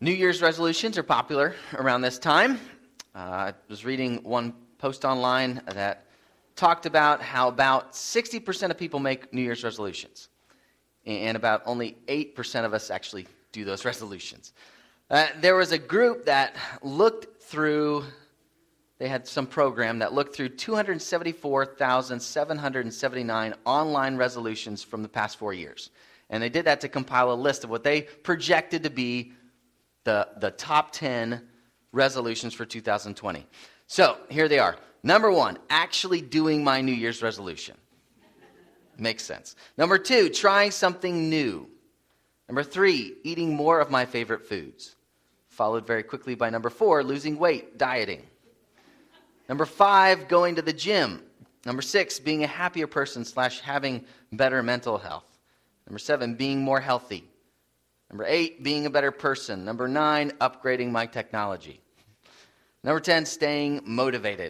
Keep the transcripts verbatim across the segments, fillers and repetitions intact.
New Year's resolutions are popular around this time. Uh, I was reading one post online that talked about how about sixty percent of people make New Year's resolutions, and about only eight percent of us actually do those resolutions. Uh, there was a group that looked through, they had some program that looked through two hundred seventy-four thousand seven hundred seventy-nine online resolutions from the past four years. And they did that to compile a list of what they projected to be the, the top ten resolutions for two thousand twenty. So, here they are. Number one, actually doing my New Year's resolution. Makes sense. Number two, trying something new. Number three, eating more of my favorite foods. Followed very quickly by number four, losing weight, dieting. Number five, going to the gym. Number six, being a happier person slash having better mental health. Number seven, being more healthy. Number eight, being a better person. Number nine, upgrading my technology. Number ten, staying motivated.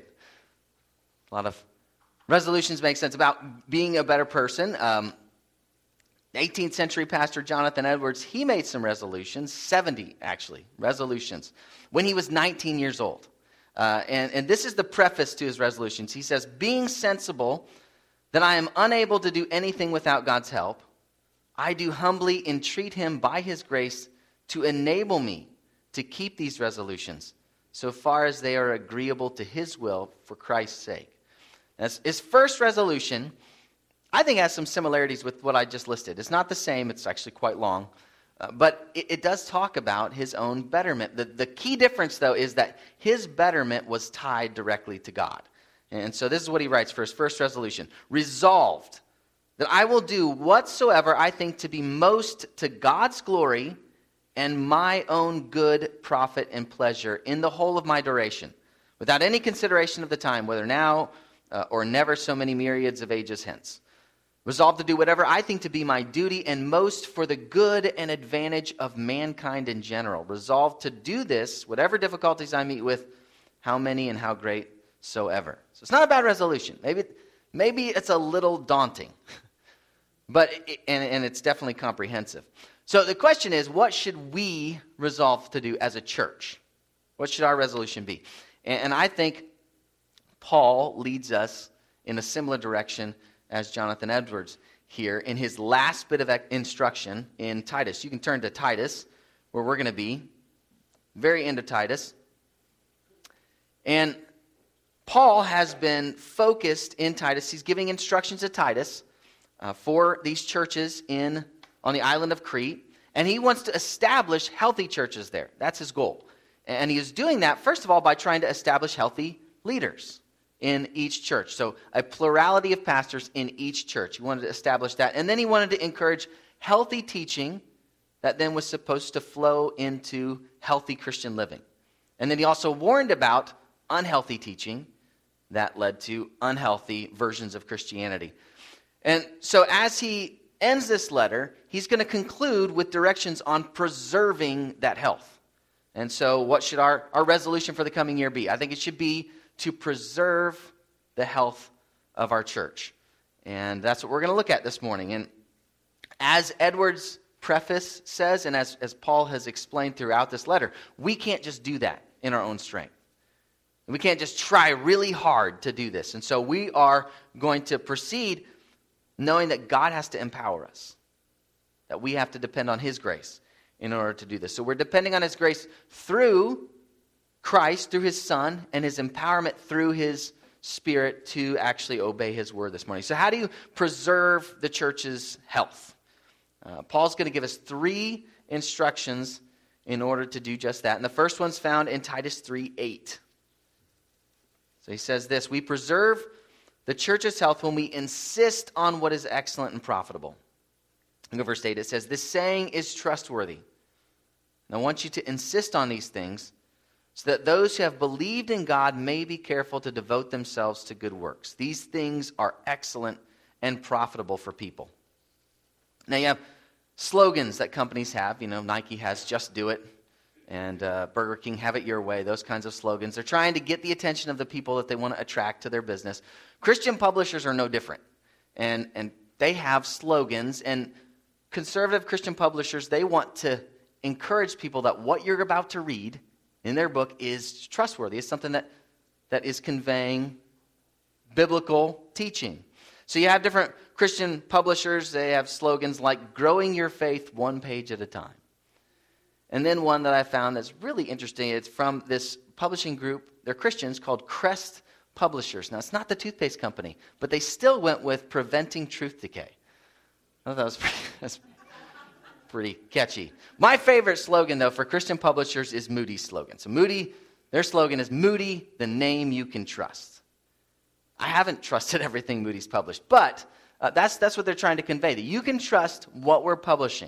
A lot of resolutions make sense about being a better person. Um, eighteenth century pastor Jonathan Edwards, he made some resolutions, seventy actually, resolutions, when he was nineteen years old. Uh, and, and this is the preface to his resolutions. He says, being sensible that I am unable to do anything without God's help, I do humbly entreat him by his grace to enable me to keep these resolutions so far as they are agreeable to his will for Christ's sake. As his first resolution, I think, has some similarities with what I just listed. It's not the same. It's actually quite long. Uh, but it, it does talk about his own betterment. The, the key difference, though, is that his betterment was tied directly to God. And so this is what he writes for his first resolution. Resolved that I will do whatsoever I think to be most to God's glory and my own good profit and pleasure in the whole of my duration, without any consideration of the time, whether now uh, or never so many myriads of ages hence. Resolved to do whatever I think to be my duty and most for the good and advantage of mankind in general. Resolved to do this, whatever difficulties I meet with, how many and how great soever. So it's not a bad resolution. Maybe, maybe it's a little daunting, but it, and, and it's definitely comprehensive. So the question is, what should we resolve to do as a church? What should our resolution be? And, and I think Paul leads us in a similar direction as Jonathan Edwards here in his last bit of instruction in Titus. You can turn to Titus, where we're going to be, very into Titus. And Paul has been focused in Titus. He's giving instructions to Titus uh, for these churches in on the island of Crete, and he wants to establish healthy churches there. That's his goal. And he is doing that, first of all, by trying to establish healthy leaders in each church. So a plurality of pastors in each church. He wanted to establish that. And then he wanted to encourage healthy teaching that then was supposed to flow into healthy Christian living. And then he also warned about unhealthy teaching that led to unhealthy versions of Christianity. And so as he ends this letter, he's going to conclude with directions on preserving that health. And so what should our, our resolution for the coming year be? I think it should be to preserve the health of our church. And that's what we're going to look at this morning. And as Edwards' preface says, and as, as Paul has explained throughout this letter, we can't just do that in our own strength. We can't just try really hard to do this. And so we are going to proceed knowing that God has to empower us, that we have to depend on his grace in order to do this. So we're depending on his grace through Christ, through his Son, and his empowerment through his Spirit to actually obey his word this morning. So how do you preserve the church's health? Uh, Paul's going to give us three instructions in order to do just that. And the first one's found in Titus three eight. So he says this, we preserve the church's health when we insist on what is excellent and profitable. Look at verse eight. It says, this saying is trustworthy. And I want you to insist on these things so that those who have believed in God may be careful to devote themselves to good works. These things are excellent and profitable for people. Now you have slogans that companies have. You know, Nike has Just Do It, and uh, Burger King, Have It Your Way, those kinds of slogans. They're trying to get the attention of the people that they want to attract to their business. Christian publishers are no different. And, and they have slogans, and conservative Christian publishers, they want to encourage people that what you're about to read in their book is trustworthy. It's something that, that is conveying biblical teaching. So you have different Christian publishers. They have slogans like growing your faith one page at a time. And then one that I found that's really interesting, it's from this publishing group. They're Christians called Crest Publishers. Now, it's not the toothpaste company, but they still went with preventing truth decay. I thought that was pretty, that's pretty catchy. My favorite slogan, though, for Christian publishers is Moody's slogan. So Moody, their slogan is Moody, the name you can trust. I haven't trusted everything Moody's published, but uh, that's, that's what they're trying to convey, that you can trust what we're publishing.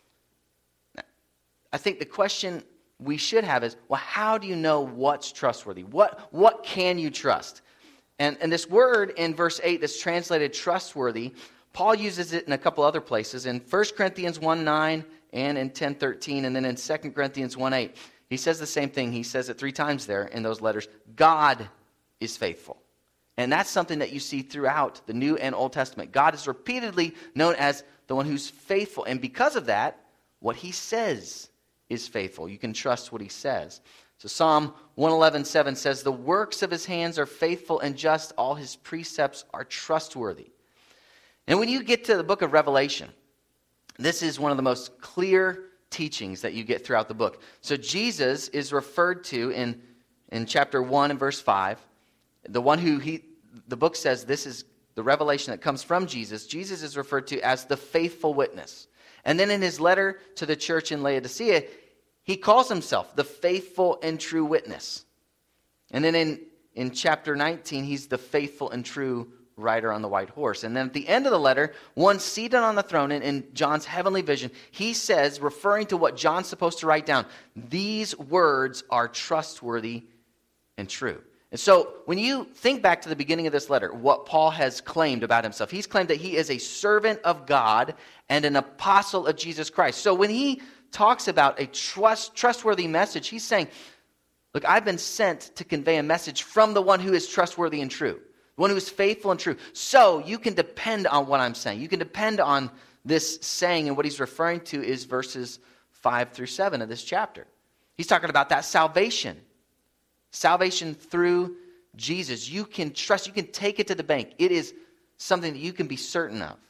Now, I think the question we should have is, well, how do you know what's trustworthy? What, what can you trust? And, and this word in verse eight that's translated trustworthy, Paul uses it in a couple other places. In First Corinthians one nine and in ten thirteen, and then in Second Corinthians one eight. He says the same thing. He says it three times there in those letters. God is faithful. And that's something that you see throughout the New and Old Testament. God is repeatedly known as the one who's faithful. And because of that, what he says is faithful. You can trust what he says. So Psalm one eleven seven says, the works of his hands are faithful and just. All his precepts are trustworthy. And when you get to the book of Revelation, this is one of the most clear teachings that you get throughout the book. So Jesus is referred to in, in chapter one and verse five. The one who he, the book says this is the revelation that comes from Jesus. Jesus is referred to as the faithful witness. And then in his letter to the church in Laodicea, he calls himself the faithful and true witness. And then in, in chapter nineteen, he's the faithful and true rider on the white horse. And then at the end of the letter, one seated on the throne in, in John's heavenly vision, he says, referring to what John's supposed to write down, these words are trustworthy and true. And so when you think back to the beginning of this letter, what Paul has claimed about himself, he's claimed that he is a servant of God and an apostle of Jesus Christ. So when he talks about a trust, trustworthy message, he's saying, look, I've been sent to convey a message from the one who is trustworthy and true, the one who is faithful and true. So you can depend on what I'm saying. You can depend on this saying, and what he's referring to is verses five through seven of this chapter. He's talking about that salvation. Salvation through Jesus. You can trust, you can take it to the bank. It is something that you can be certain of.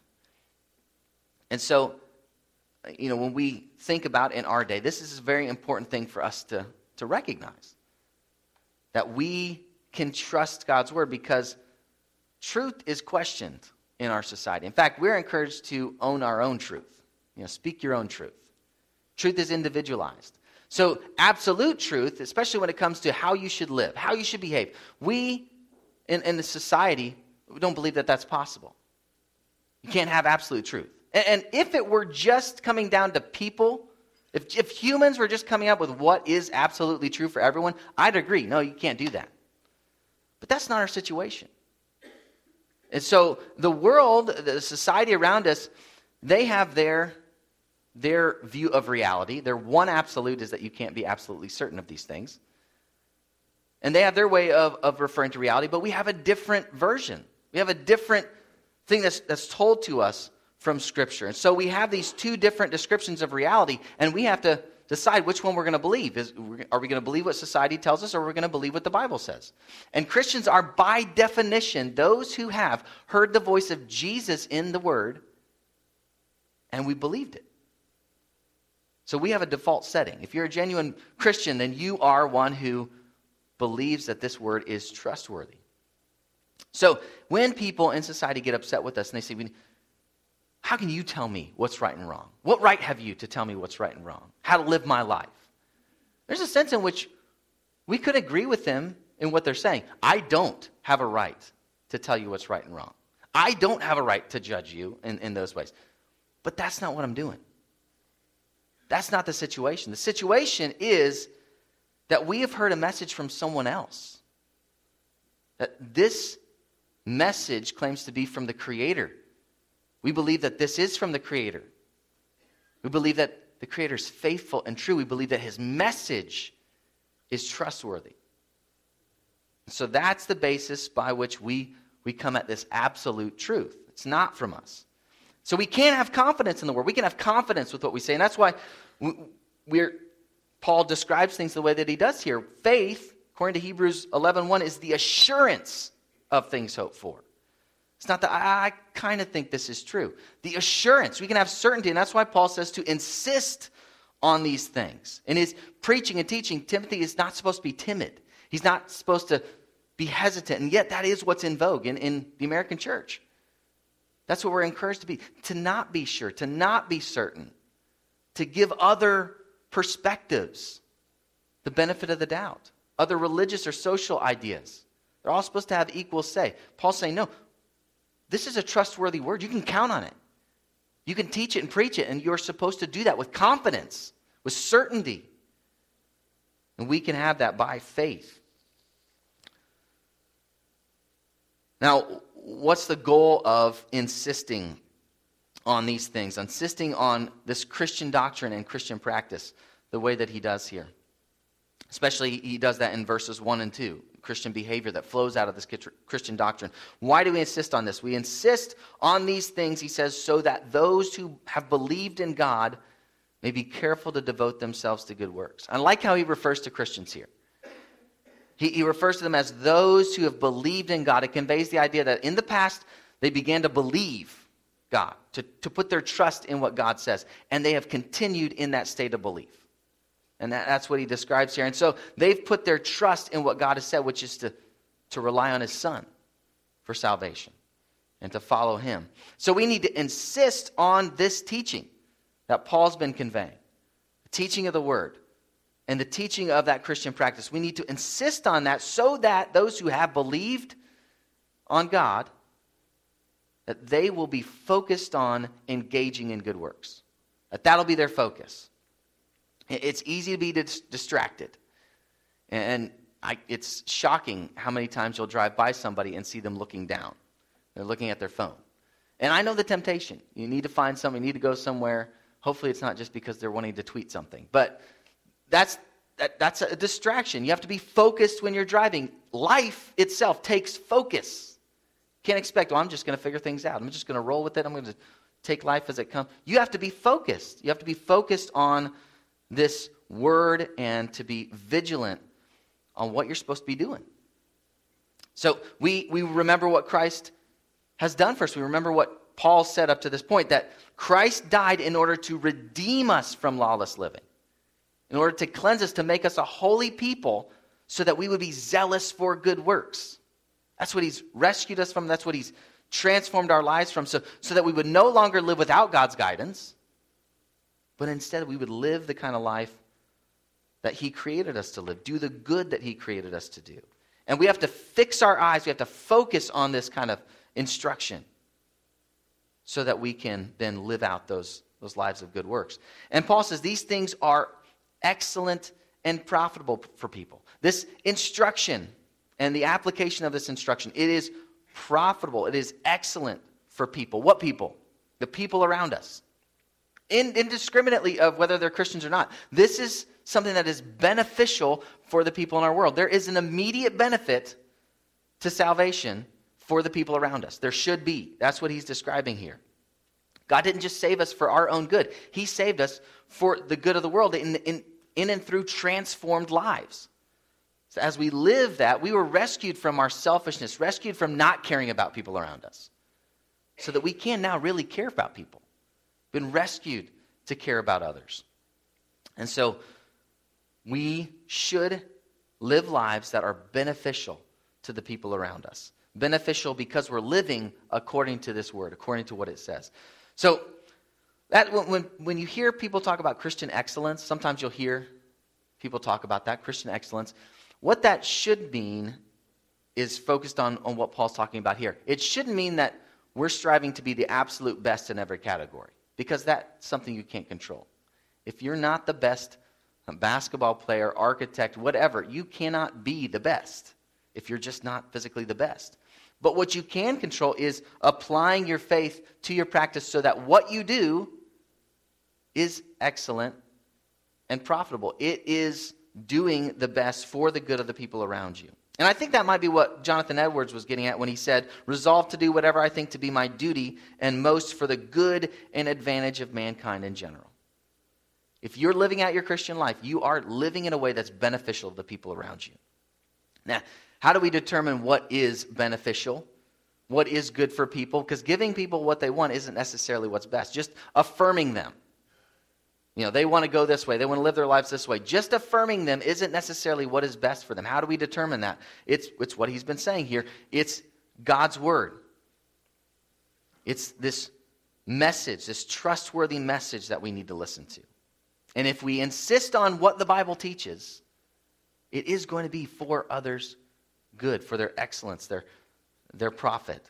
And so, you know, when we think about in our day, this is a very important thing for us to, to recognize. That we can trust God's word because truth is questioned in our society. In fact, we're encouraged to own our own truth. You know, speak your own truth. Truth is individualized. So absolute truth, especially when it comes to how you should live, how you should behave, we in, in the society, we don't believe that that's possible. You can't have absolute truth. And, and if it were just coming down to people, if, if humans were just coming up with what is absolutely true for everyone, I'd agree. No, you can't do that. But that's not our situation. And so the world, the society around us, they have their Their view of reality. Their one absolute is that you can't be absolutely certain of these things. And they have their way of, of referring to reality, but we have a different version. We have a different thing that's, that's told to us from Scripture. And so we have these two different descriptions of reality, and we have to decide which one we're going to believe. Is, are we going to believe what society tells us, or are we going to believe what the Bible says? And Christians are, by definition, those who have heard the voice of Jesus in the Word, and we believed it. So we have a default setting. If you're a genuine Christian, then you are one who believes that this word is trustworthy. So when people in society get upset with us and they say, how can you tell me what's right and wrong? What right have you to tell me what's right and wrong? How to live my life? There's a sense in which we could agree with them in what they're saying. I don't have a right to tell you what's right and wrong. I don't have a right to judge you in, in those ways. But that's not what I'm doing. That's not the situation. The situation is that we have heard a message from someone else. That this message claims to be from the Creator. We believe that this is from the Creator. We believe that the Creator is faithful and true. We believe that His message is trustworthy. So that's the basis by which we, we come at this absolute truth. It's not from us. So we can't have confidence in the Word. We can have confidence with what we say. And that's why we're, Paul describes things the way that he does here. Faith, according to Hebrews eleven one, is the assurance of things hoped for. It's not that I, I kind of think this is true. The assurance, we can have certainty, and that's why Paul says to insist on these things. In his preaching and teaching, Timothy is not supposed to be timid. He's not supposed to be hesitant, and yet that is what's in vogue in, in the American church. That's what we're encouraged to be, to not be sure, to not be certain, to give other perspectives the benefit of the doubt, other religious or social ideas. They're all supposed to have equal say. Paul's saying, no, this is a trustworthy word. You can count on it. You can teach it and preach it, and you're supposed to do that with confidence, with certainty. And we can have that by faith. Now, what's the goal of insisting on these things, insisting on this Christian doctrine and Christian practice the way that he does here? Especially he does that in verses one and two, Christian behavior that flows out of this Christian doctrine. Why do we insist on this? We insist on these things, he says, so that those who have believed in God may be careful to devote themselves to good works. I like how he refers to Christians here. He, he refers to them as those who have believed in God. It conveys the idea that in the past, they began to believe God, to, to put their trust in what God says. And they have continued in that state of belief. And that, that's what he describes here. And so they've put their trust in what God has said, which is to, to rely on his Son for salvation and to follow him. So we need to insist on this teaching that Paul's been conveying, the teaching of the Word and the teaching of that Christian practice. We need to insist on that so that those who have believed on God, that they will be focused on engaging in good works. That that'll be their focus. It's easy to be dis- distracted. And I, it's shocking how many times you'll drive by somebody and see them looking down. They're looking at their phone. And I know the temptation. You need to find something, you need to go somewhere. Hopefully it's not just because they're wanting to tweet something. But that's that, that's a distraction. You have to be focused when you're driving. Life itself takes focus. Can't expect, well, I'm just going to figure things out. I'm just going to roll with it. I'm going to take life as it comes. You have to be focused. You have to be focused on this word and to be vigilant on what you're supposed to be doing. So we, we remember what Christ has done for us. We remember what Paul said up to this point, that Christ died in order to redeem us from lawless living, in order to cleanse us, to make us a holy people so that we would be zealous for good works. That's what he's rescued us from. That's what he's transformed our lives from, so, so that we would no longer live without God's guidance, but instead we would live the kind of life that he created us to live, do the good that he created us to do. And we have to fix our eyes, we have to focus on this kind of instruction so that we can then live out those, those lives of good works. And Paul says these things are excellent and profitable for people. This instruction and the application of this instruction, it is profitable, it is excellent for people. What people? The people around us. Indiscriminately of whether they're Christians or not. This is something that is beneficial for the people in our world. There is an immediate benefit to salvation for the people around us. There should be. That's what he's describing here. God didn't just save us for our own good. He saved us for the good of the world in, in, in and through transformed lives. So as we live that, we were rescued from our selfishness, rescued from not caring about people around us, so that we can now really care about people. Been rescued to care about others. And so we should live lives that are beneficial to the people around us. Beneficial because we're living according to this word, according to what it says. So that when, when you hear people talk about Christian excellence, sometimes you'll hear people talk about that, Christian excellence. What that should mean is focused on, on what Paul's talking about here. It shouldn't mean that we're striving to be the absolute best in every category, because that's something you can't control. If you're not the best basketball player, architect, whatever, you cannot be the best if you're just not physically the best. But what you can control is applying your faith to your practice so that what you do is excellent and profitable. It is doing the best for the good of the people around you. And I think that might be what Jonathan Edwards was getting at when he said, resolve to do whatever I think to be my duty and most for the good and advantage of mankind in general. If you're living out your Christian life, you are living in a way that's beneficial to the people around you. Now, how do we determine what is beneficial? What is good for people? Because giving people what they want isn't necessarily what's best. Just affirming them. You know, they want to go this way. They want to live their lives this way. Just affirming them isn't necessarily what is best for them. How do we determine that? It's, it's what he's been saying here. It's God's word. It's this message, this trustworthy message that we need to listen to. And if we insist on what the Bible teaches, it is going to be for others' good, for their excellence, their, their profit.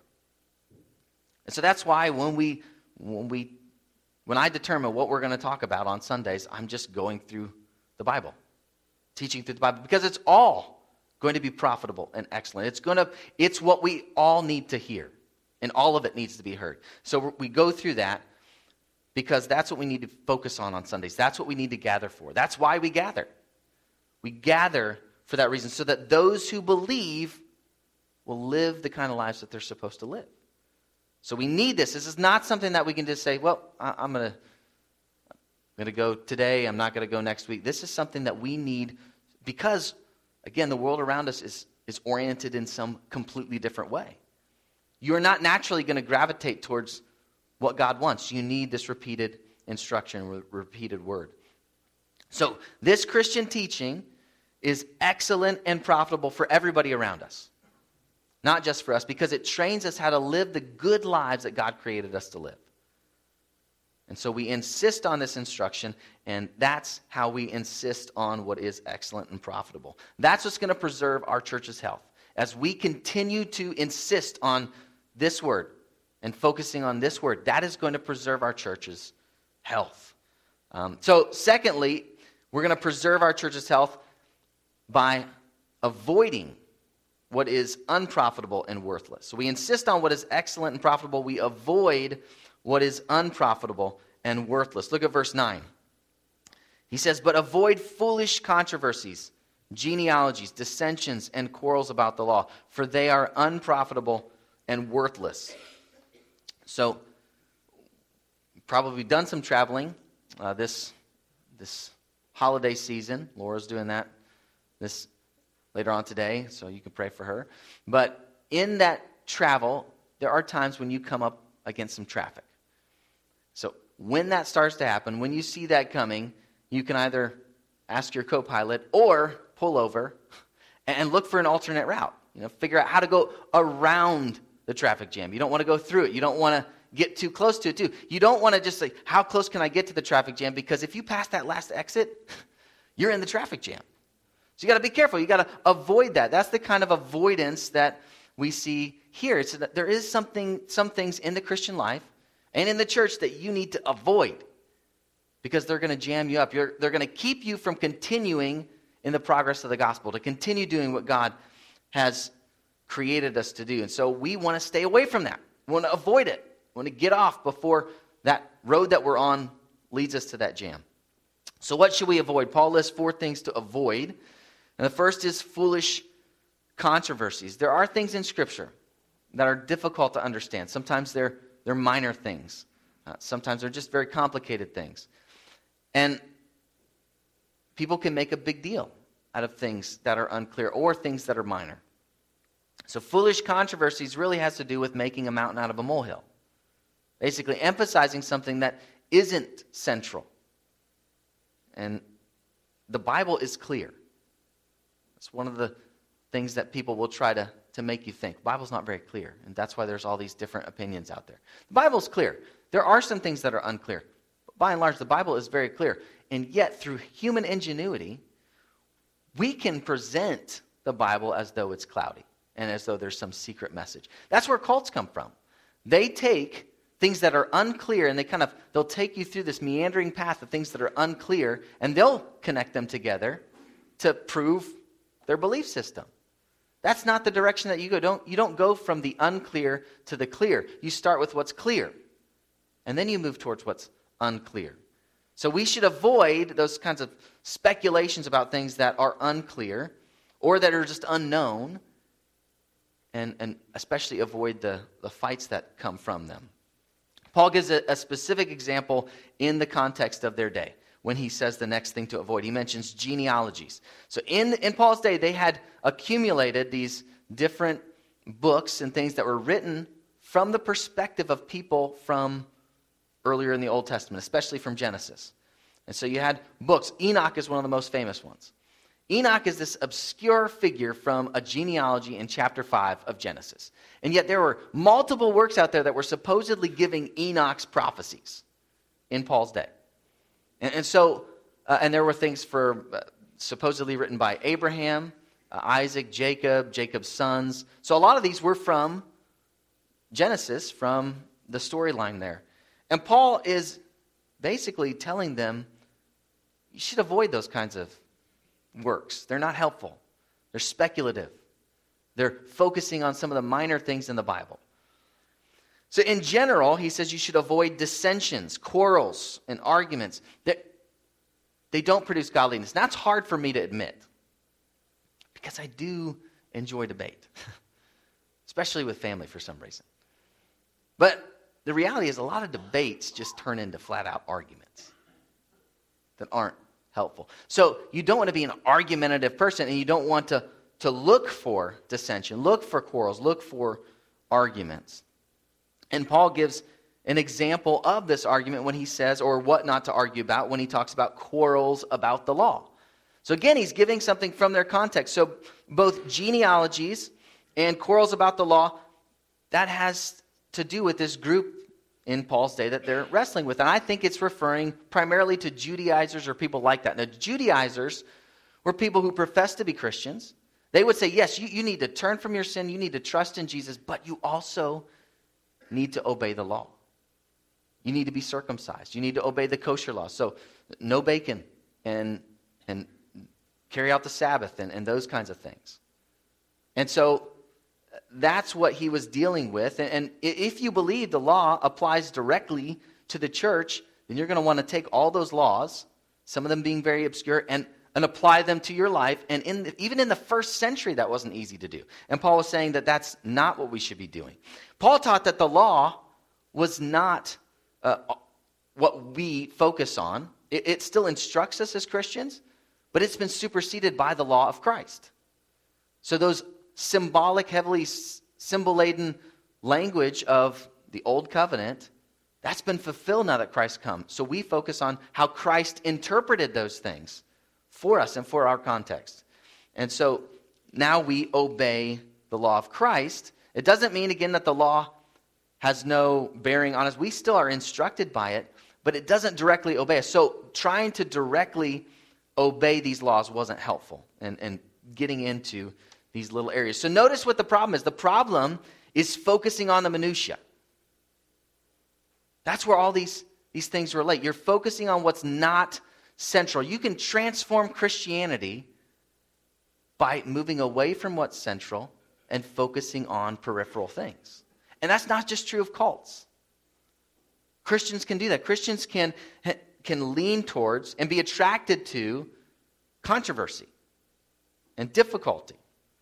And so that's why when we when we when I determine what we're going to talk about on Sundays, I'm just going through the Bible, teaching through the Bible, because it's all going to be profitable and excellent. It's going to it's what we all need to hear, and all of it needs to be heard. So we go through that because that's what we need to focus on on Sundays. That's what we need to gather for. That's why we gather. We gather for that reason, so that those who believe will live the kind of lives that they're supposed to live. So we need this. This is not something that we can just say, well, I'm going to I'm going to go today. I'm not going to go next week. This is something that we need because, again, the world around us is, is oriented in some completely different way. You're not naturally going to gravitate towards what God wants. You need this repeated instruction, re- repeated word. So this Christian teaching is excellent and profitable for everybody around us. Not just for us, because it trains us how to live the good lives that God created us to live. And so we insist on this instruction, and that's how we insist on what is excellent and profitable. That's what's going to preserve our church's health. As we continue to insist on this word and focusing on this word, that is going to preserve our church's health. Um, so secondly, we're going to preserve our church's health by avoiding what is unprofitable and worthless. So we insist on what is excellent and profitable. We avoid what is unprofitable and worthless. Look at verse nine. He says, but avoid foolish controversies, genealogies, dissensions, and quarrels about the law, for they are unprofitable and worthless. So, you've probably done some traveling uh, this, this holiday season. Laura's doing that this later on today, so you can pray for her. But in that travel, there are times when you come up against some traffic. So when that starts to happen, when you see that coming, you can either ask your co-pilot or pull over and look for an alternate route. You know, figure out how to go around the traffic jam. You don't want to go through it. You don't want to get too close to it, too. You don't want to just say, how close can I get to the traffic jam? Because if you pass that last exit, you're in the traffic jam. So you got to be careful. You got to avoid that. That's the kind of avoidance that we see here. It's that there is something, some things in the Christian life and in the church that you need to avoid because they're going to jam you up. You're, they're going to keep you from continuing in the progress of the gospel, to continue doing what God has created us to do. And so we want to stay away from that. We want to avoid it. We want to get off before that road that we're on leads us to that jam. So what should we avoid? Paul lists four things to avoid. And the first is foolish controversies. There are things in Scripture that are difficult to understand. Sometimes they're, they're minor things. Uh, sometimes they're just very complicated things. And people can make a big deal out of things that are unclear or things that are minor. So foolish controversies really has to do with making a mountain out of a molehill. Basically emphasizing something that isn't central. And the Bible is clear. It's one of the things that people will try to, to make you think. The Bible's not very clear, and that's why there's all these different opinions out there. The Bible's clear. There are some things that are unclear. But by and large, the Bible is very clear. And yet, through human ingenuity, we can present the Bible as though it's cloudy and as though there's some secret message. That's where cults come from. They take things that are unclear, and they kind of, they'll take you through this meandering path of things that are unclear, and they'll connect them together to prove their belief system. That's not the direction that you go. Don't, you don't go from the unclear to the clear. You start with what's clear, and then you move towards what's unclear. So we should avoid those kinds of speculations about things that are unclear or that are just unknown, and, and especially avoid the, the fights that come from them. Paul gives a, a specific example in the context of their day. when he says the next thing to avoid. He mentions genealogies. So in, in Paul's day, they had accumulated these different books and things that were written from the perspective of people from earlier in the Old Testament, especially from Genesis. And so you had books. Enoch is one of the most famous ones. Enoch is this obscure figure from a genealogy in chapter five of Genesis. And yet there were multiple works out there that were supposedly giving Enoch's prophecies in Paul's day. And, and so, uh, and there were things for uh, supposedly written by Abraham, uh, Isaac, Jacob, Jacob's sons. So a lot of these were from Genesis, from the storyline there. And Paul is basically telling them, you should avoid those kinds of works. They're not helpful. They're speculative. They're focusing on some of the minor things in the Bible. So in general, he says you should avoid dissensions, quarrels, and arguments. That they don't produce godliness. That's hard for me to admit, because I do enjoy debate, especially with family for some reason. But the reality is a lot of debates just turn into flat-out arguments that aren't helpful. So you don't want to be an argumentative person, and you don't want to, to look for dissension, look for quarrels, look for arguments. And Paul gives an example of this argument when he says, or what not to argue about, when he talks about quarrels about the law. So again, he's giving something from their context. So both genealogies and quarrels about the law, that has to do with this group in Paul's day that they're wrestling with. And I think it's referring primarily to Judaizers or people like that. Now, Judaizers were people who professed to be Christians. They would say, yes, you, you need to turn from your sin, you need to trust in Jesus, but you also need to obey the law. You need to be circumcised. You need to obey the kosher law. So no bacon and and carry out the Sabbath and, and those kinds of things. And so that's what he was dealing with. And, and if you believe the law applies directly to the church, then you're going to want to take all those laws, some of them being very obscure, and, and apply them to your life. And in the, even in the first century, that wasn't easy to do. And Paul was saying that that's not what we should be doing. Paul taught that the law was not uh, what we focus on. It, it still instructs us as Christians, but it's been superseded by the law of Christ. So those symbolic, heavily symbol-laden language of the Old Covenant, that's been fulfilled now that Christ comes. So we focus on how Christ interpreted those things for us and for our context. And so now we obey the law of Christ. It doesn't mean, again, that the law has no bearing on us. We still are instructed by it, but it doesn't directly obey us. So trying to directly obey these laws wasn't helpful and, and getting into these little areas. So notice what the problem is. The problem is focusing on the minutia. That's where all these, these things relate. You're focusing on what's not central. You can transform Christianity by moving away from what's central and focusing on peripheral things. And that's not just true of cults. Christians can do that. Christians can, can lean towards and be attracted to controversy and difficulty.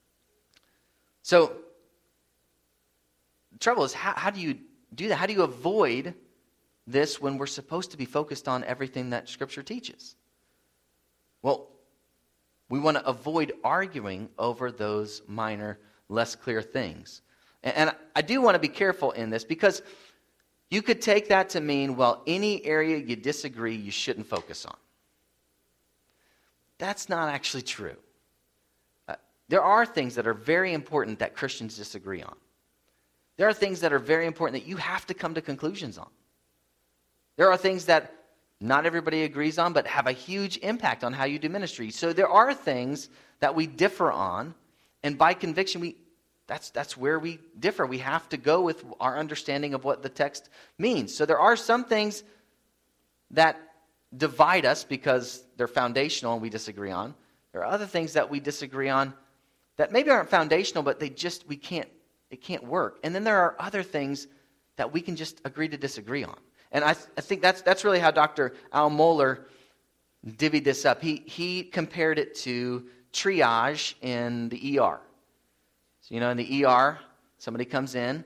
So the trouble is, how, how do you do that? How do you avoid this when we're supposed to be focused on everything that Scripture teaches? Well, we want to avoid arguing over those minor, less clear things. And, and I do want to be careful in this, because you could take that to mean, well, any area you disagree, you shouldn't focus on. That's not actually true. There are things that are very important that Christians disagree on. There are things that are very important that you have to come to conclusions on. There are things that not everybody agrees on, but have a huge impact on how you do ministry. So there are things that we differ on, and by conviction, we that's that's where we differ. We have to go with our understanding of what the text means. So there are some things that divide us because they're foundational and we disagree on. There are other things that we disagree on that maybe aren't foundational, but they just, we can't, it can't work. And then there are other things that we can just agree to disagree on. And I, th- I think that's that's really how Doctor Al Mohler divvied this up. He he compared it to triage in the E R. So, you know, in the E R, somebody comes in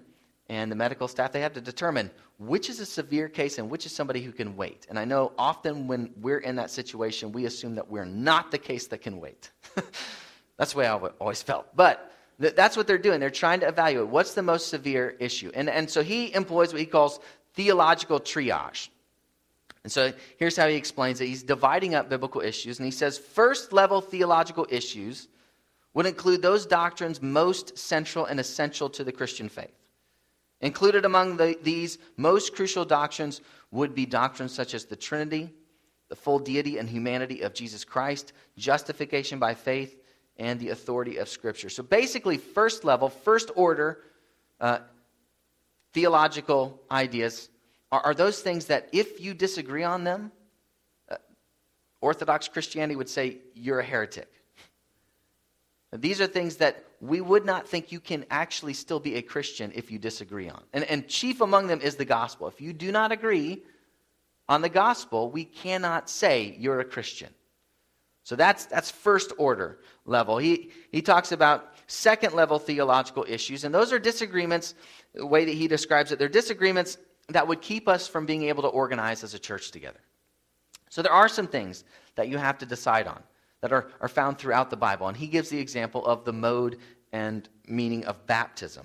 and the medical staff, they have to determine which is a severe case and which is somebody who can wait. And I know often when we're in that situation, we assume that we're not the case that can wait. That's the way I always felt. But th- that's what they're doing. They're trying to evaluate what's the most severe issue. And, and so he employs what he calls theological triage. And so here's how he explains it. He's dividing up biblical issues, and he says first level theological issues would include those doctrines most central and essential to the Christian faith. Included among the, these most crucial doctrines would be doctrines such as the Trinity, the full deity and humanity of Jesus Christ, justification by faith, and the authority of Scripture. So basically, first level, first order uh, theological ideas are, are those things that if you disagree on them, uh, Orthodox Christianity would say you're a heretic. These are things that we would not think you can actually still be a Christian if you disagree on. And, and chief among them is the gospel. If you do not agree on the gospel, we cannot say you're a Christian. So that's that's first order level. He, he talks about second level theological issues, and those are disagreements, the way that he describes it, they're disagreements that would keep us from being able to organize as a church together. So there are some things that you have to decide on that are, are found throughout the Bible. And he gives the example of the mode and meaning of baptism.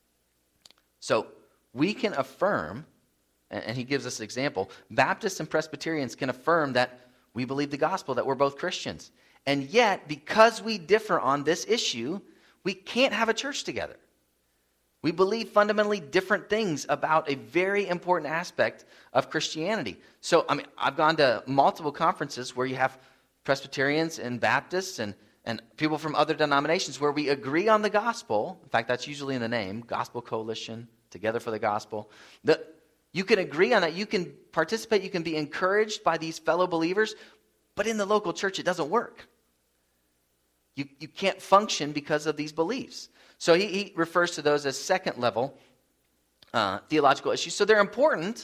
So we can affirm, and he gives us an example, Baptists and Presbyterians can affirm that we believe the gospel, that we're both Christians. And yet, because we differ on this issue, we can't have a church together. We believe fundamentally different things about a very important aspect of Christianity. So, I mean, I've gone to multiple conferences where you have Presbyterians and Baptists and, and people from other denominations where we agree on the gospel. In fact, that's usually in the name, Gospel Coalition, Together for the Gospel. The, you can agree on that. You can participate. You can be encouraged by these fellow believers. But in the local church, it doesn't work. You, you can't function because of these beliefs. So he, he refers to those as second level uh, theological issues. So they're important,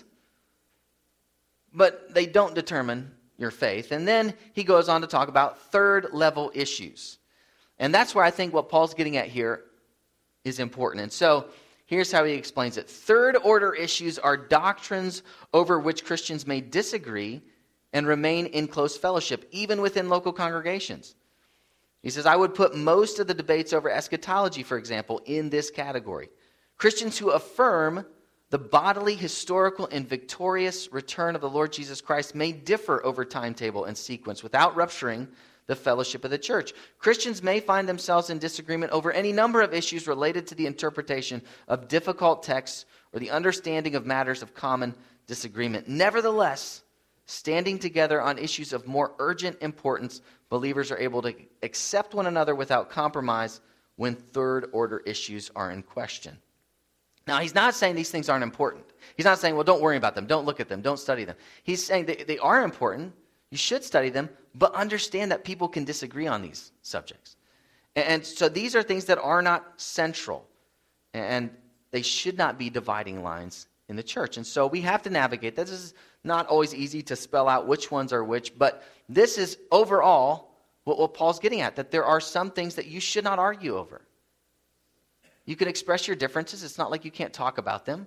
but they don't determine your faith. And then he goes on to talk about third level issues. And that's where I think what Paul's getting at here is important. And so here's how he explains it. Third order issues are doctrines over which Christians may disagree and remain in close fellowship, even within local congregations. He says, I would put most of the debates over eschatology, for example, in this category. Christians who affirm the bodily, historical, and victorious return of the Lord Jesus Christ may differ over timetable and sequence without rupturing the fellowship of the church. Christians may find themselves in disagreement over any number of issues related to the interpretation of difficult texts or the understanding of matters of common disagreement. Nevertheless, standing together on issues of more urgent importance, believers are able to accept one another without compromise when third-order issues are in question. Now, he's not saying these things aren't important. He's not saying, well, don't worry about them, don't look at them, don't study them. He's saying they, they are important, you should study them, but understand that people can disagree on these subjects. And, and so these are things that are not central, and they should not be dividing lines in the church. And so we have to navigate. This is not always easy to spell out which ones are which, but this is overall what, what Paul's getting at, that there are some things that you should not argue over. You can express your differences. It's not like you can't talk about them,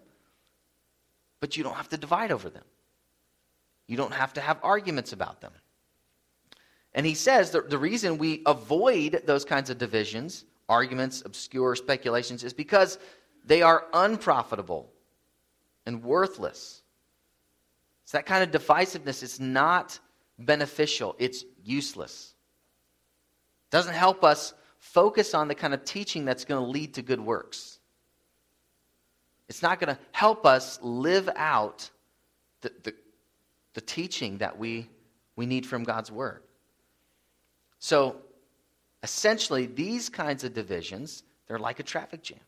but you don't have to divide over them. You don't have to have arguments about them. And he says that the reason we avoid those kinds of divisions, arguments, obscure speculations, is because they are unprofitable and worthless. It's that kind of divisiveness. It's not beneficial. It's useless. It doesn't help us focus on the kind of teaching that's going to lead to good works. It's not going to help us live out the, the, the teaching that we, we need from God's Word. So, essentially, these kinds of divisions, they're like a traffic jam.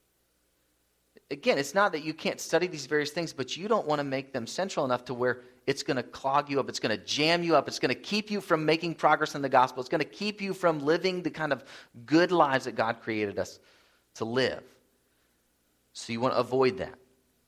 Again, it's not that you can't study these various things, but you don't want to make them central enough to where it's going to clog you up, it's going to jam you up, it's going to keep you from making progress in the gospel, it's going to keep you from living the kind of good lives that God created us to live. So you want to avoid that.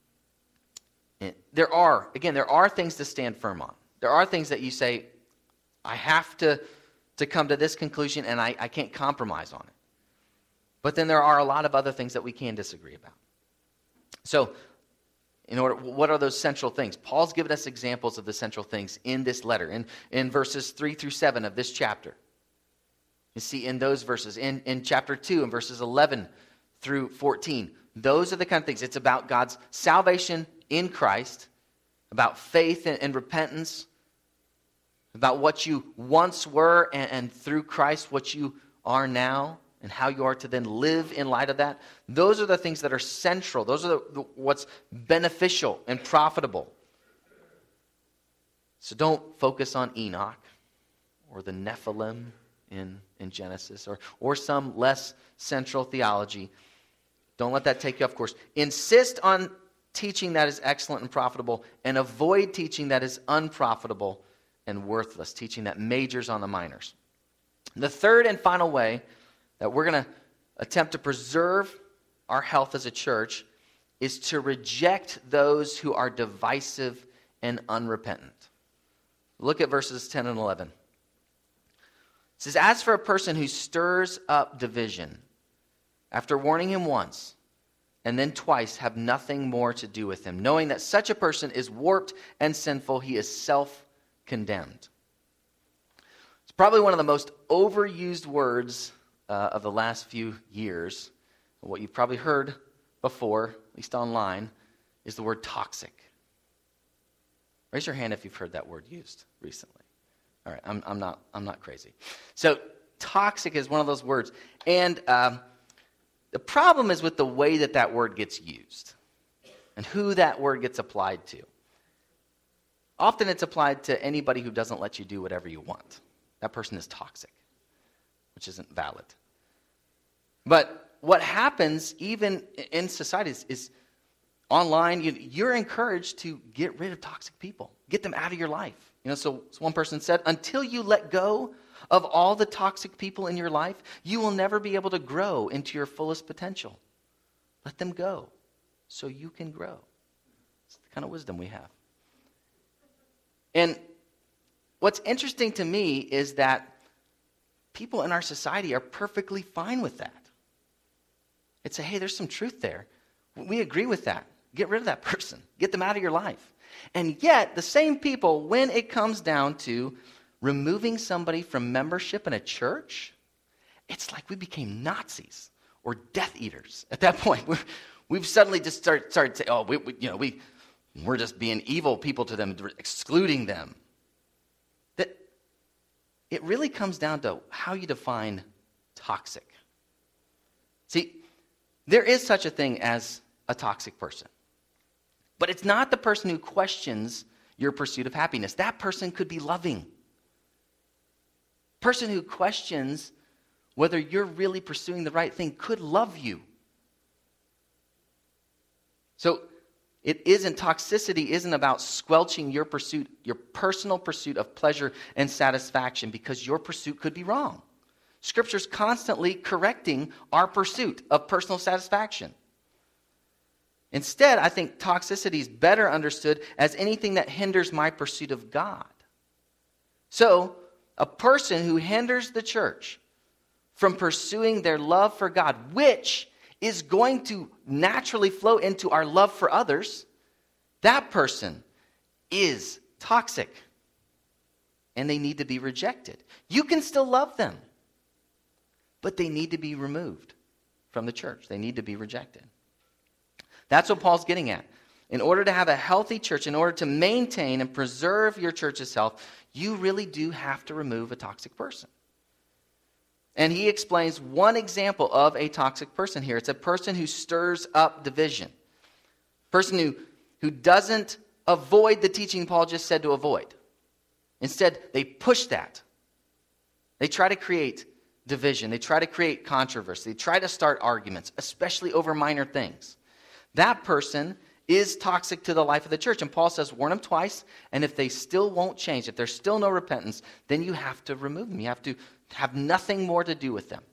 And there are, again, there are things to stand firm on. There are things that you say, I have to, to come to this conclusion and I, I can't compromise on it. But then there are a lot of other things that we can disagree about. So, in order, what are those central things? Paul's given us examples of the central things in this letter, in, in verses three through seven of this chapter. You see in those verses, in, in chapter two, in verses eleven through fourteen, those are the kind of things. It's about God's salvation in Christ, about faith and, and repentance, about what you once were, and, and through Christ what you are now, and how you are to then live in light of that. Those are the things that are central. Those are the, the, what's beneficial and profitable. So don't focus on Enoch or the Nephilim in, in Genesis or, or some less central theology. Don't let that take you off course. Insist on teaching that is excellent and profitable, and avoid teaching that is unprofitable and worthless, teaching that majors on the minors. The third and final way that we're going to attempt to preserve our health as a church is to reject those who are divisive and unrepentant. Look at verses ten and eleven. It says, "As for a person who stirs up division, after warning him once, and then twice have nothing more to do with him, knowing that such a person is warped and sinful, he is self-condemned." It's probably one of the most overused words uh, of the last few years. What you've probably heard before, at least online, is the word toxic. Raise your hand if you've heard that word used recently. All right, I'm, I'm not I'm not crazy. So toxic is one of those words. And um, the problem is with the way that that word gets used and who that word gets applied to. Often it's applied to anybody who doesn't let you do whatever you want. That person is toxic, which isn't valid. But what happens even in society is, is online, you, you're encouraged to get rid of toxic people. Get them out of your life. You know, so, so one person said, until you let go of all the toxic people in your life, you will never be able to grow into your fullest potential. Let them go so you can grow. It's the kind of wisdom we have. And what's interesting to me is that people in our society are perfectly fine with that. It's a, hey, there's some truth there. We agree with that. Get rid of that person. Get them out of your life. And yet, the same people, when it comes down to removing somebody from membership in a church, it's like we became Nazis or Death Eaters at that point. We're, we've suddenly just start, started saying, oh, we, we, you know, we, we're just being evil people to them, excluding them. That it really comes down to how you define toxic. See, there is such a thing as a toxic person. But it's not the person who questions your pursuit of happiness. That person could be loving. Person who questions whether you're really pursuing the right thing could love you. So it isn't, toxicity isn't about squelching your pursuit, your personal pursuit of pleasure and satisfaction, because your pursuit could be wrong. Scripture's constantly correcting our pursuit of personal satisfaction. Instead, I think toxicity is better understood as anything that hinders my pursuit of God. So, a person who hinders the church from pursuing their love for God, which is going to naturally flow into our love for others, that person is toxic. And they need to be rejected. You can still love them, but they need to be removed from the church. They need to be rejected. That's what Paul's getting at. In order to have a healthy church, in order to maintain and preserve your church's health, you really do have to remove a toxic person. And he explains one example of a toxic person here. It's a person who stirs up division. A person who, who doesn't avoid the teaching Paul just said to avoid. Instead, they push that. They try to create division. They try to create controversy. They try to start arguments, especially over minor things. That person is toxic to the life of the church. And Paul says, warn them twice, and if they still won't change, if there's still no repentance, then you have to remove them. You have to have nothing more to do with them.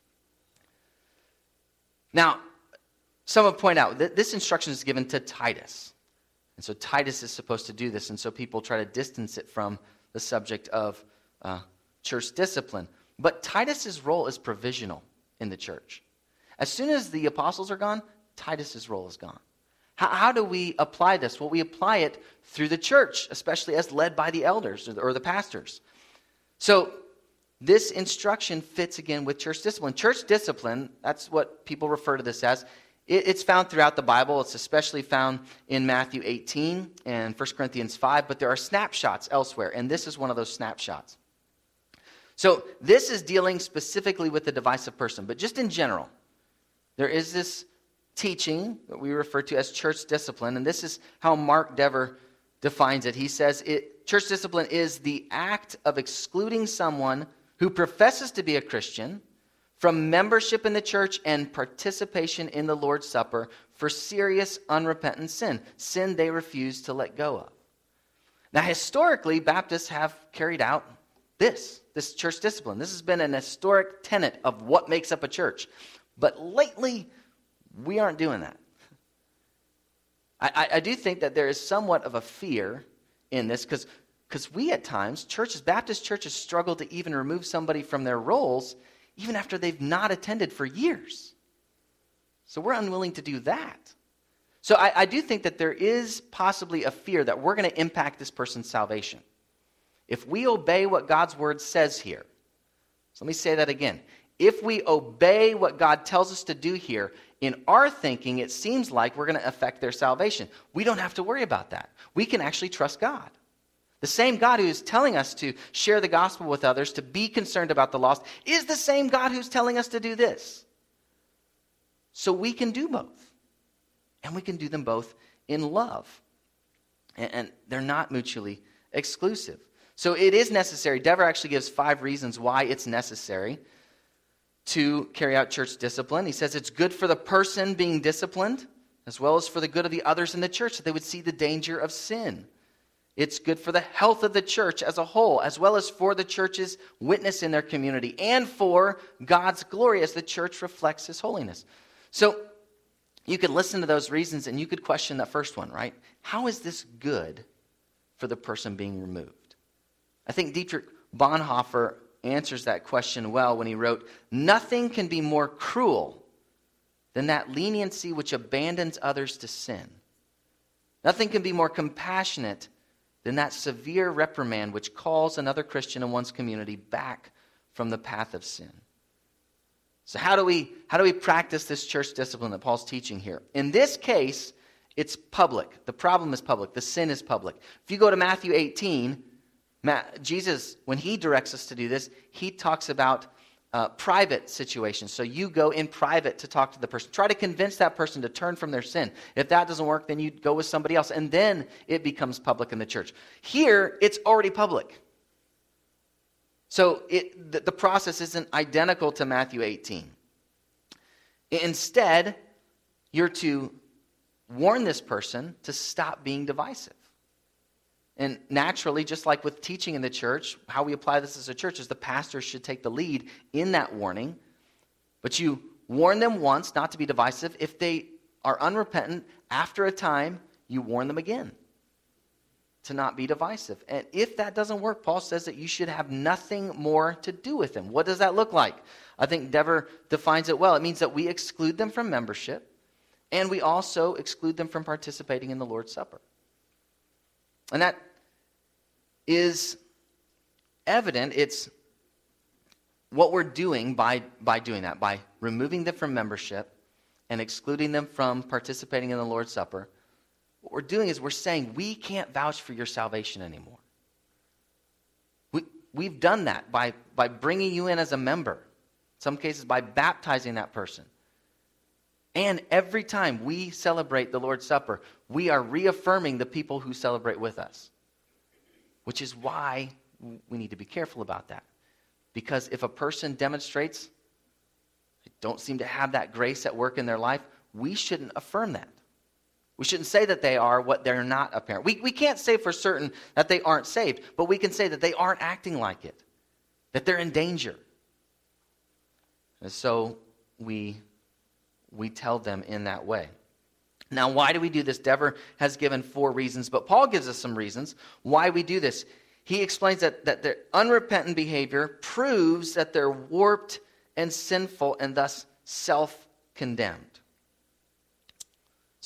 Now, some have pointed out that this instruction is given to Titus. And so Titus is supposed to do this, and so people try to distance it from the subject of uh, church discipline. But Titus's role is provisional in the church. As soon as the apostles are gone, Titus's role is gone. How, how do we apply this? Well, we apply it through the church, especially as led by the elders or the, or the pastors. So this instruction fits again with church discipline. Church discipline, that's what people refer to this as. It, it's found throughout the Bible. It's especially found in Matthew eighteen and First Corinthians five, but there are snapshots elsewhere, and this is one of those snapshots. So this is dealing specifically with the divisive person, but just in general, there is this teaching that we refer to as church discipline, and this is how Mark Dever defines it. He says, it, church discipline is the act of excluding someone who professes to be a Christian from membership in the church and participation in the Lord's Supper for serious unrepentant sin, sin they refuse to let go of. Now, historically, Baptists have carried out this, this church discipline. This has been an historic tenet of what makes up a church. But lately, we aren't doing that. I, I, I do think that there is somewhat of a fear in this because because we at times, churches, Baptist churches struggle to even remove somebody from their roles even after they've not attended for years. So we're unwilling to do that. So I, I do think that there is possibly a fear that we're going to impact this person's salvation. If we obey what God's word says here, so let me say that again. If we obey what God tells us to do here, in our thinking, it seems like we're going to affect their salvation. We don't have to worry about that. We can actually trust God. The same God who is telling us to share the gospel with others, to be concerned about the lost, is the same God who's telling us to do this. So we can do both. And we can do them both in love. And, and they're not mutually exclusive. So it is necessary. Dever actually gives five reasons why it's necessary to carry out church discipline. He says it's good for the person being disciplined, as well as for the good of the others in the church, that they would see the danger of sin. It's good for the health of the church as a whole, as well as for the church's witness in their community, and for God's glory as the church reflects his holiness. So you could listen to those reasons and you could question that first one, right? How is this good for the person being removed? I think Dietrich Bonhoeffer answers that question well when he wrote, "Nothing can be more cruel than that leniency which abandons others to sin. Nothing can be more compassionate than that severe reprimand which calls another Christian in one's community back from the path of sin." So how do we how do we practice this church discipline that Paul's teaching here? In this case, it's public. The problem is public. The sin is public. If you go to Matthew eighteen, Jesus, when he directs us to do this, he talks about uh, private situations. So you go in private to talk to the person. Try to convince that person to turn from their sin. If that doesn't work, then you go with somebody else, and then it becomes public in the church. Here, it's already public. So it, the, the process isn't identical to Matthew eighteen. Instead, you're to warn this person to stop being divisive. And naturally, just like with teaching in the church, how we apply this as a church is the pastor should take the lead in that warning. But you warn them once not to be divisive. If they are unrepentant, after a time, you warn them again to not be divisive. And if that doesn't work, Paul says that you should have nothing more to do with them. What does that look like? I think Dever defines it well. It means that we exclude them from membership, and we also exclude them from participating in the Lord's Supper. And that is evident. It's what we're doing by, by doing that, by removing them from membership and excluding them from participating in the Lord's Supper. What we're doing is we're saying we can't vouch for your salvation anymore. We, we've done that by, by bringing you in as a member, in some cases by baptizing that person. And every time we celebrate the Lord's Supper, we are reaffirming the people who celebrate with us. Which is why we need to be careful about that. Because if a person demonstrates, they don't seem to have that grace at work in their life, we shouldn't affirm that. We shouldn't say that they are what they're not apparent. We, we can't say for certain that they aren't saved, but we can say that they aren't acting like it, that they're in danger. And so we, we tell them in that way. Now, why do we do this? Dever has given four reasons, but Paul gives us some reasons why we do this. He explains that, that their unrepentant behavior proves that they're warped and sinful and thus self-condemned.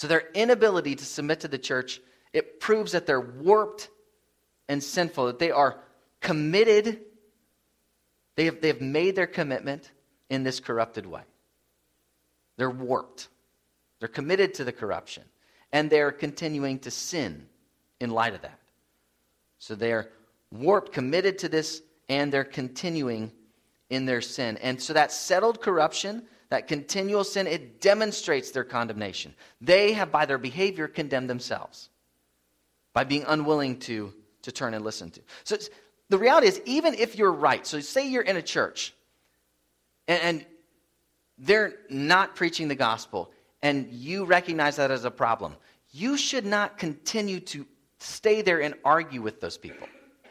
So their inability to submit to the church, it proves that they're warped and sinful, that they are committed. They have, they have made their commitment in this corrupted way. They're warped. They're committed to the corruption. And they're continuing to sin in light of that. So they're warped, committed to this, and they're continuing in their sin. And so that settled corruption, that continual sin, it demonstrates their condemnation. They have, by their behavior, condemned themselves by being unwilling to, to turn and listen to. So it's, the reality is, even if you're right, so say you're in a church, and, and they're not preaching the gospel, and you recognize that as a problem, you should not continue to stay there and argue with those people.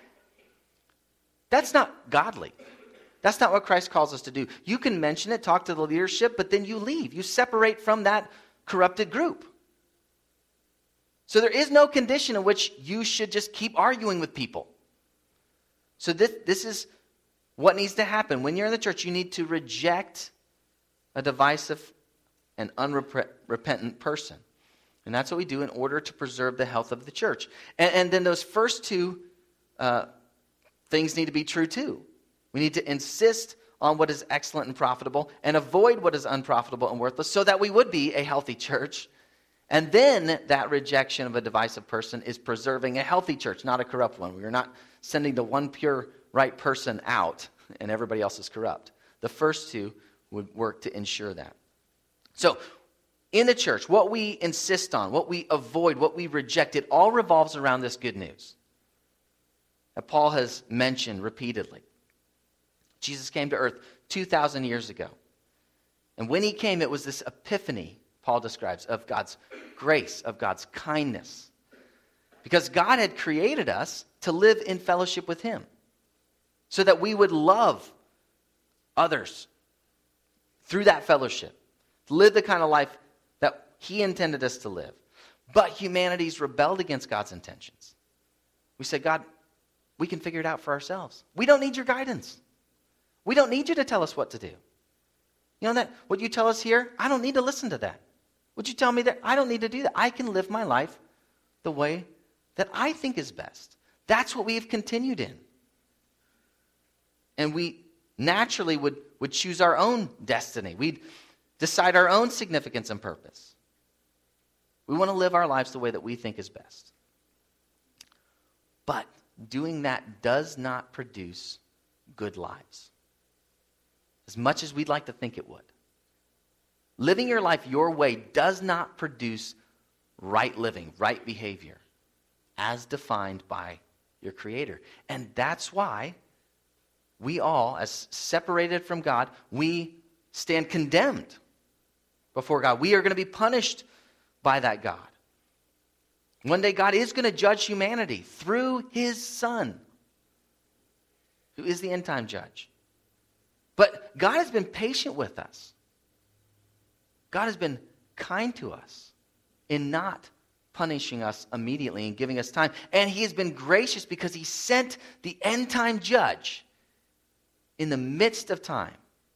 That's not godly. That's not what Christ calls us to do. You can mention it, talk to the leadership, but then you leave. You separate from that corrupted group. So there is no condition in which you should just keep arguing with people. So this, this is what needs to happen. When you're in the church, you need to reject a divisive and unrepentant person. And that's what we do in order to preserve the health of the church. And, and then those first two uh, things need to be true too. We need to insist on what is excellent and profitable and avoid what is unprofitable and worthless so that we would be a healthy church. And then that rejection of a divisive person is preserving a healthy church, not a corrupt one. We are not sending the one pure right person out and everybody else is corrupt. The first two would work to ensure that. So in the church, what we insist on, what we avoid, what we reject, it all revolves around this good news that Paul has mentioned repeatedly. Jesus came to earth two thousand years ago. And when he came, it was this epiphany, Paul describes, of God's grace, of God's kindness. Because God had created us to live in fellowship with him so that we would love others through that fellowship, live the kind of life that he intended us to live. But humanity's rebelled against God's intentions. We said, God, we can figure it out for ourselves. We don't need your guidance. We don't need you to tell us what to do. You know that? What you tell us here, I don't need to listen to that. What you tell me there, I don't need to do that. I can live my life the way that I think is best. That's what we have continued in. And we naturally would, would choose our own destiny. We'd decide our own significance and purpose. We want to live our lives the way that we think is best. But doing that does not produce good lives, as much as we'd like to think it would. Living your life your way does not produce right living, right behavior, as defined by your Creator. And that's why we all, as separated from God, we stand condemned before God. We are going to be punished by that God. One day God is going to judge humanity through his Son, who is the end-time judge. But God has been patient with us. God has been kind to us in not punishing us immediately and giving us time. And he has been gracious because he sent the end-time judge in the midst of time,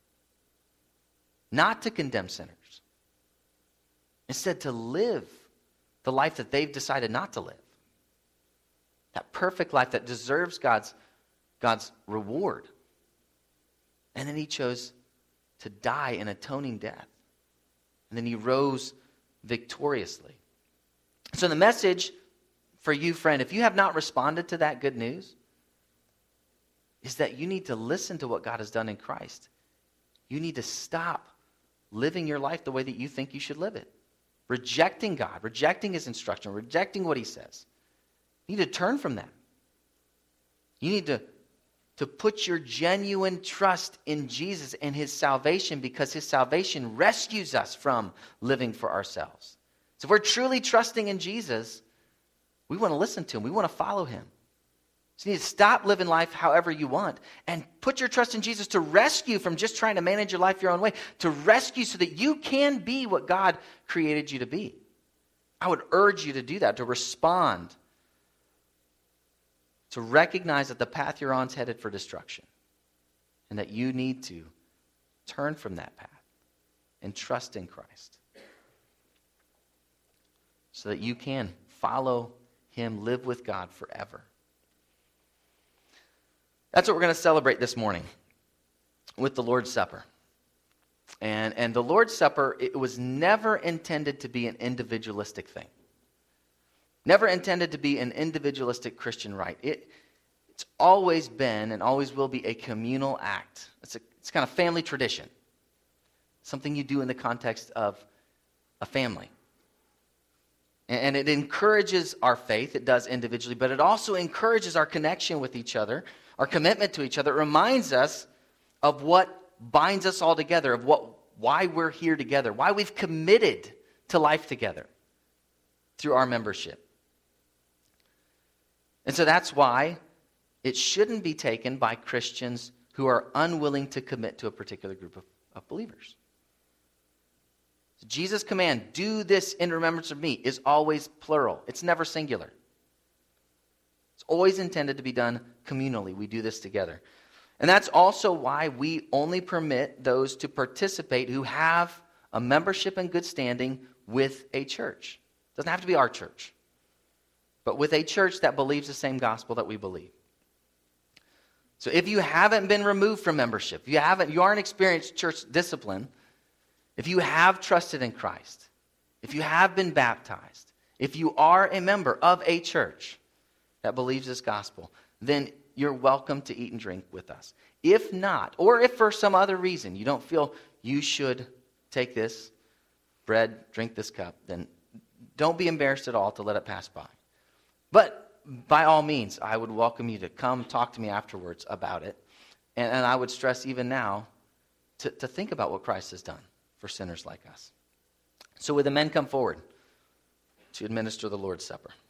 not to condemn sinners, instead to live the life that they've decided not to live. That perfect life that deserves God's, God's reward. And then he chose to die an atoning death. And then he rose victoriously. So the message for you, friend, if you have not responded to that good news, is that you need to listen to what God has done in Christ. You need to stop living your life the way that you think you should live it. Rejecting God, rejecting his instruction, rejecting what he says. You need to turn from that. You need to, to put your genuine trust in Jesus and his salvation, because his salvation rescues us from living for ourselves. So if we're truly trusting in Jesus, we want to listen to him. We want to follow him. So you need to stop living life however you want and put your trust in Jesus to rescue from just trying to manage your life your own way, to rescue so that you can be what God created you to be. I would urge you to do that, to respond, to recognize that the path you're on is headed for destruction and that you need to turn from that path and trust in Christ. so that you can follow him, live with God forever. That's what we're going to celebrate this morning with the Lord's Supper. And, and the Lord's Supper, it was never intended to be an individualistic thing. Never intended to be an individualistic Christian rite. It, it's always been and always will be a communal act. It's, a, it's kind of family tradition. Something you do in the context of a family. And, and it encourages our faith. It does individually, but it also encourages our connection with each other, our commitment to each other. It reminds us of what binds us all together, of what, why we're here together, why we've committed to life together through our membership. And so that's why it shouldn't be taken by Christians who are unwilling to commit to a particular group of, of believers. Jesus' command, do this in remembrance of me, is always plural. It's never singular. It's always intended to be done communally. We do this together. And that's also why we only permit those to participate who have a membership in good standing with a church. It doesn't have to be our church, but with a church that believes the same gospel that we believe. So if you haven't been removed from membership, if you haven't, you aren't experienced church discipline, if you have trusted in Christ, if you have been baptized, if you are a member of a church that believes this gospel, then you're welcome to eat and drink with us. If not, or if for some other reason you don't feel you should take this bread, drink this cup, then don't be embarrassed at all to let it pass by. But by all means, I would welcome you to come talk to me afterwards about it. And, and I would stress even now to, to think about what Christ has done for sinners like us. So would the men come forward to administer the Lord's Supper?